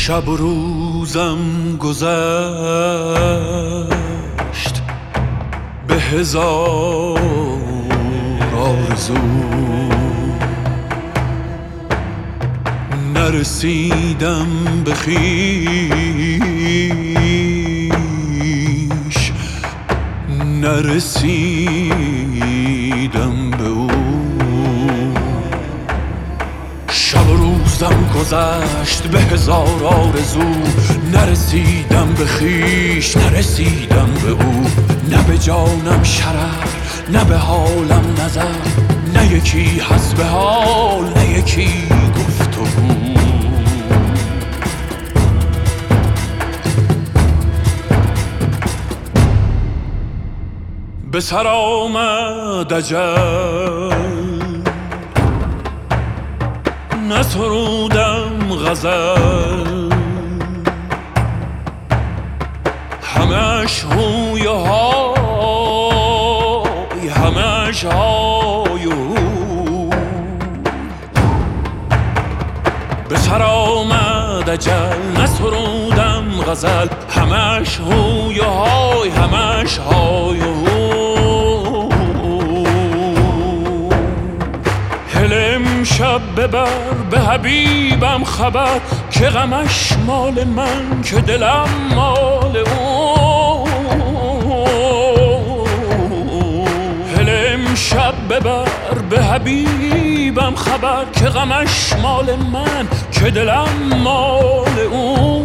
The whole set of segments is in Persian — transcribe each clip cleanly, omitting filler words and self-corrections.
شب و روزم گذشت به هزار آرزو، نرسیدم به خویش، نرسیدم به او. شب و روزم گذشت به هزار آرزو، نرسیدم به خویش، نرسیدم به او. نه به جانم شرف، نه به حالم نظر، نه یکی هست به حال، نه یکی گفتگو. به سر آمد اجل، نسرودم غزل، همش هوی و های، همش های و هو. به سر آمد اجل، نسرودم غزل، همش هوی و های، همش های و هو. امشب ببر به حبیبم خبر، که غمش مال من، که دلم مال او. هل امشب ببر به حبیبم خبر، که غمش مال من، که دلم مال او.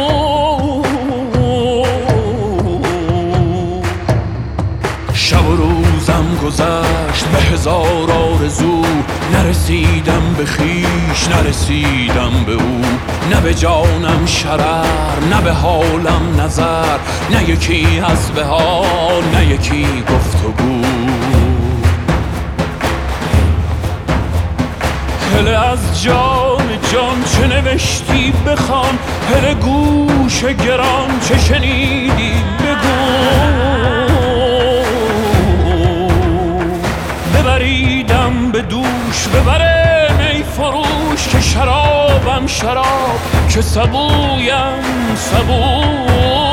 شب و روزم گذشت به هزار آرزو، نرسیدم به خویش، نرسیدم به او. نه به جانم شرر، نه به حالم نظر، نه یکی از به حال، نه یکی گفتگو. هله از جان جان چه نوشتی بخوان، هله گوش گران چه شنیدی بگو. ببریدم به دوش، ببره می فروش، که شرابم شراب، که سبویم سبو.